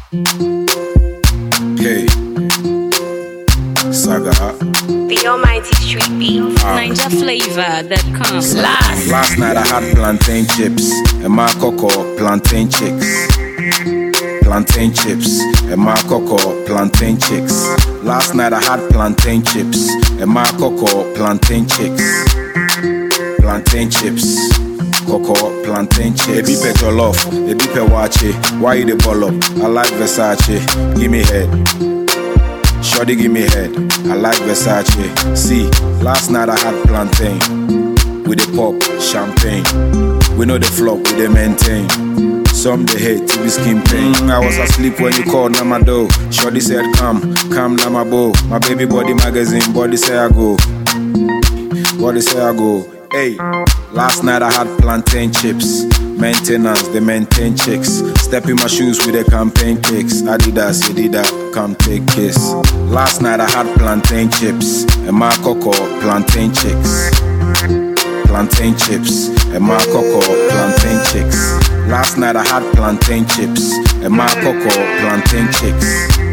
Hey, Saga. The Almighty Street Beats. NinjaFlavor.com. Last night I had plantain chips and my cocoa plantain chicks. Plantain chips and my cocoa plantain chicks. Last night I had plantain chips and my cocoa plantain chicks. Plantain chips, cocoa plantain chips. Ebi pe jollof, ebi pe wache. Why you the ball up? I like Versace. Give me head. Shorty give me head. I like Versace. See, last night I had plantain. With the pop, champagne. We know the flop, we the maintain. Some they hate to be skin pain. I was asleep when you called Namado. Shorty said come Namabo. My baby body magazine, body say I go. Body say I go. Hey, last night I had plantain chips. Maintenance, they maintain chicks. Step in my shoes with the campaign kicks. Adidas, Adidas, come take kiss. Last night I had plantain chips and my cocoa plantain chicks. Plantain chips and my cocoa plantain chicks. Last night I had plantain chips and my cocoa plantain chicks.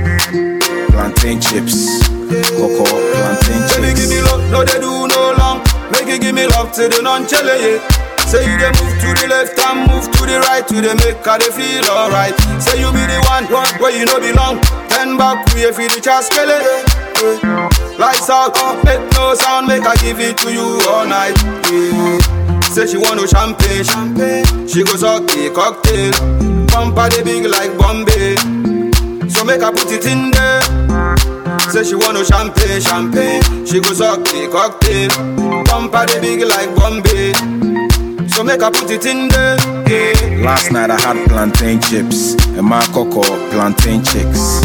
Plantain chips, cocoa plantain chicks. Baby, give me love, no they do no long. Make you give me love to the non-chele. Say you dey move to the left and move to the right. To the make her they feel alright. Say you be the one where you know belong. Turn back we feel the chaskele. Lights out, make no sound, make her give it to you all night. Say she want no champagne. She go suck the cocktail. Bumper the big like Bombay. So make her put it in there. Say she want no champagne. She go suck the cocktail. Bumper the big like Bombay. So make her put it in there. Yeah. Last night I had plantain chips and my cocoa plantain chicks.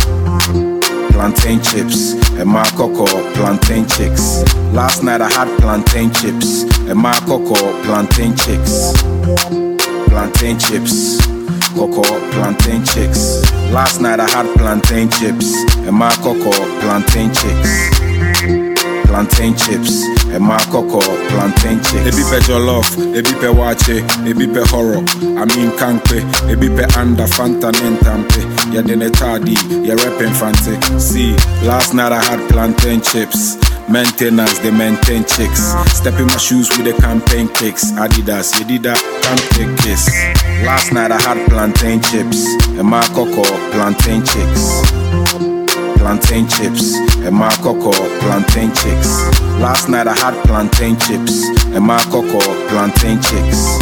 Plantain chips and my cocoa plantain chicks. Last night I had plantain chips and my cocoa plantain chicks. Plantain chips, cocoa plantain chicks. Last night I had plantain chips and my cocoa plantain chicks. Plantain chips and my cocoa plantain chicks. Ebi pe jollof, ebi pe wache, ebi pe horror. I mean kankpe, ebi pe anda fanta nentampe. Ya dene tardi, ya reppin fante. See, last night I had plantain chips. Maintenance, they maintain chicks. Step in my shoes with the campaign kicks. Adidas, Adidas, come take kiss. Last night I had plantain chips and my cocoa plantain chicks. Plantain chips and my cocoa plantain chicks. Last night I had plantain chips and my cocoa plantain chicks.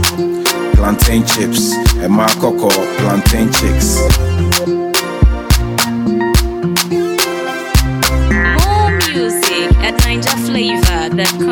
Plantain chips and my cocoa plantain chicks. More music at NinjaFlavor.com.